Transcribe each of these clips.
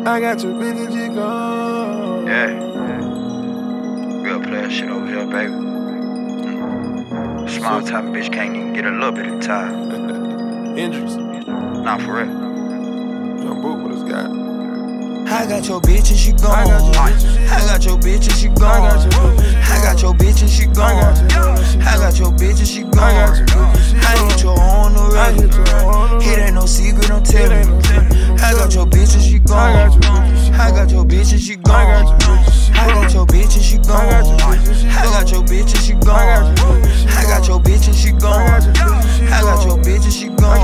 I got your bitch and she gone. Yeah. Real player shit over here, baby. Small time bitch can't even get a little bit of time. Injuries. Nah, for real. Jump boot with this guy. I got your bitch and she gone. I got your bitch and she gone. I got your bitch and she gone. I got your bitch and she gone. I hit your on the regular. It ain't no secret, I'm telling you. I got your bitch and she gone. I got your bitch and she gone. I got your bitch and she gone. I got your bitch and she gone. I got your bitch and she gone. I got your bitch and she gone.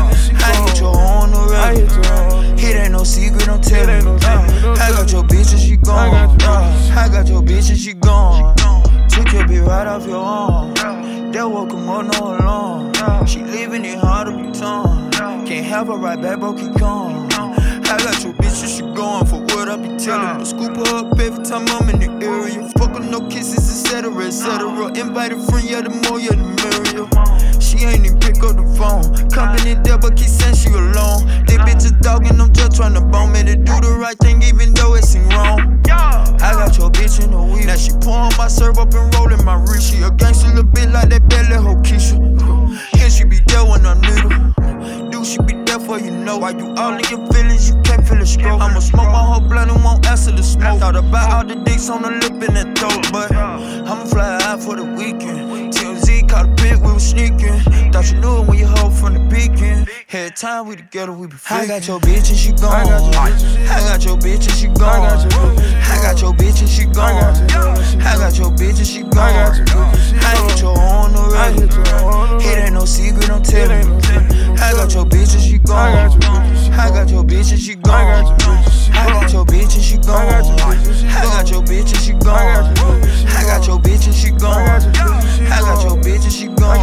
I hit your on the regular. It ain't no secret, I'm telling you. I got your bitch and she gone. I got your bitch and she gone. Took your bitch right off your arm. That woke him up, no alarm. She leaving it hard to be torn. Can't have her right back, bro, keep calm. I got your bitch and she gone. For what I be telling her. Scoop her up every time I'm in the area. Fuck her, no kisses, etc, etc. Invite a friend, yeah, the more, yeah, the merrier. She ain't even pick up the phone. Company there, but keep saying she alone. This bitch is dogging, I'm just tryna bone me to do the right thing, even though it seem wrong. I got your bitch in the weed. Now she pouring my syrup up and rolling my wrist. She a gangster little bit like that belly hoe Keisha. And she be there when I need her. Do she be there for you know? Why you all in your feelings, you can't feel the stroke. I'ma smoke my whole blunt and won't answer the smoke. Thought about all the dicks on the lip and that throat, but I'ma fly out for the weekend. TMZ caught a pit, we was sneaking. Thought you knew it when you hold from the beacon. Had time, we together, we be freaking. I got your bitch and she gone. I got your bitch and she gone. I got your bitch and she gone. I got your bitch and she gone. I hit your on the regular. It ain't no secret, I'm telling you. I got your bitch and she gone. I got your bitch and she gone. I got your bitch and she gone. I got your bitch and she gone. I got your bitch and she gone. I got your bitch and she gone.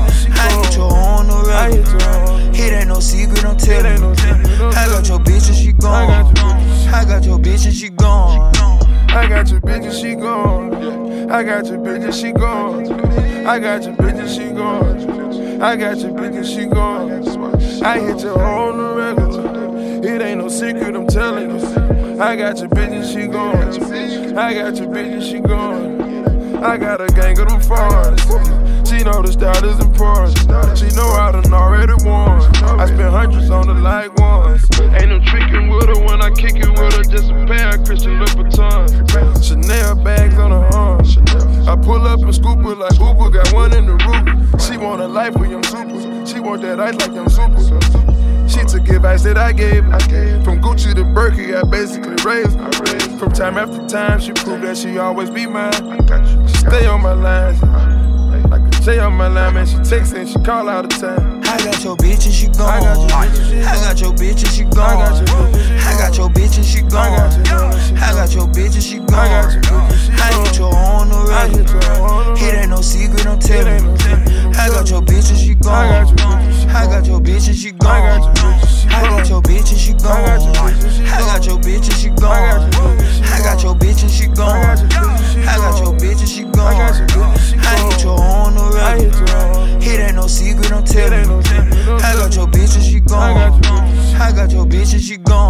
I hit your on the regular. It ain't no secret, I'm telling you. I got your bitch and she gone. I got your bitch and she gone. I got your bitch and she gone. I got your bitch and she gone. I got your bitch and she gone. I got your bitch and she gone. I hit your on the regular. It ain't no secret, I'm telling you. I got your bitch and she gone. I got your bitch and she gone. I got a gang of them foreigners. She know the style is important. She know I done already won. I spent hundreds on the light ones. Ain't no tricking with her when I kick it with her. Just a pair of Christian Louboutins. Chanel bags on her arm. I pull up and scoop her like Uber. Got one in the roof. She want a life with Young Super. She want that ice like Young Super. She took advice that I gave her. From Gucci to Berkey, I basically raised her. From time after time, she proved that she always be mine. She stay on my lines. I can stay on my line, man. She text and she call all the time. I got your bitch and she gone. I got your bitch and she gone. I got your bitch and she gone. I got your bitch and she gone. I hit your on the regular. It ain't no secret, I'm telling you. I got your bitch and she gone. I got your bitch and she gone. I got your bitch and she gone. I got your bitch and she gone. I got your bitch and she gone. I got your bitch and she gone. I hit your on the regular. It ain't no secret, I'm telling you. I got your bitch and she gone. I got your bitch and she gone.